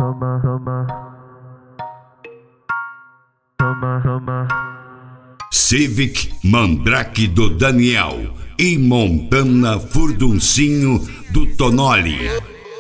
Civic Mandrake do Daniel e Montana Furduncinho do Tonoli.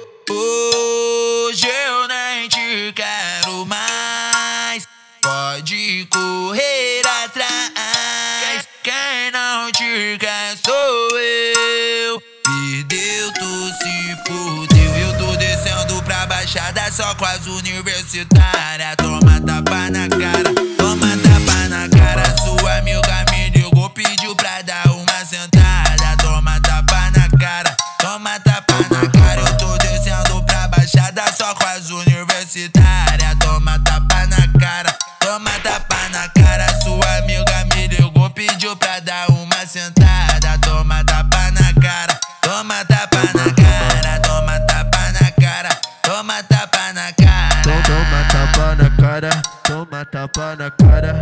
Hoje eu nem te quero mais, pode correr atrás. Quem não te quer sou eu. Perdeu, tu se fudeu. Eu tô descendo pra baixada só com as universitárias. Toma tapa na cara, toma tapa na cara. Sua amiga me ligou, pediu pra dar uma sentada. Toma tapa na cara, toma tapa na cara. Eu tô descendo pra baixada só com as universitárias. Toma tapa na cara, toma tapa na cara. Sua amiga me ligou, pediu pra dar uma sentada. Toma tapa na cara, toma tapa na cara. Toma tapa na cara, toma tapa na cara. Toma tapa na cara, toma tapa na cara.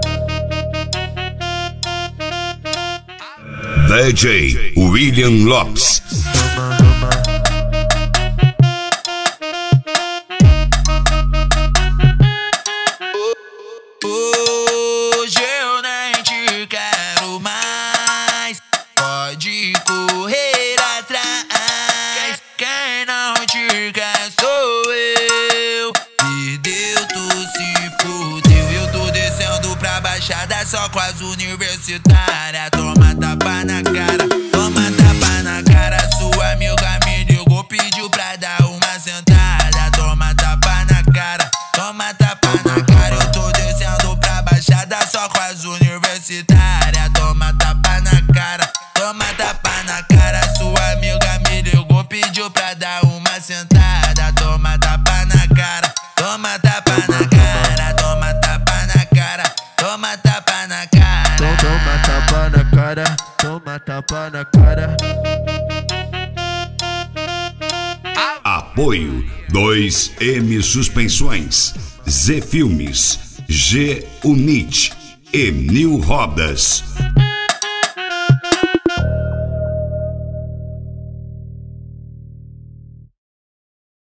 DJ William Lopes. Hoje eu nem te quero mais, pode correr atrás. Quem não te quer sou eu. Perdeu, tu se fudeu. Eu tô descendo pra baixada só com as universitárias. Toma tapa na cara, toma tapa na cara. Sua amiga me ligou, pediu pra dar uma sentada. Toma tapa na cara, toma tapa na cara. Eu tô descendo pra baixada só com as universitárias. Toma tapa na cara, toma tapa na cara. Sua amiga me ligou, pediu pra dar uma sentada. Toma tapa na cara, toma tapa na cara. Toma tapa na cara, toma tapa na cara. Toma tapa na cara, toma tapa na cara. Apoio 2M Suspensões, Z Filmes, G Unit e Nil Rodas.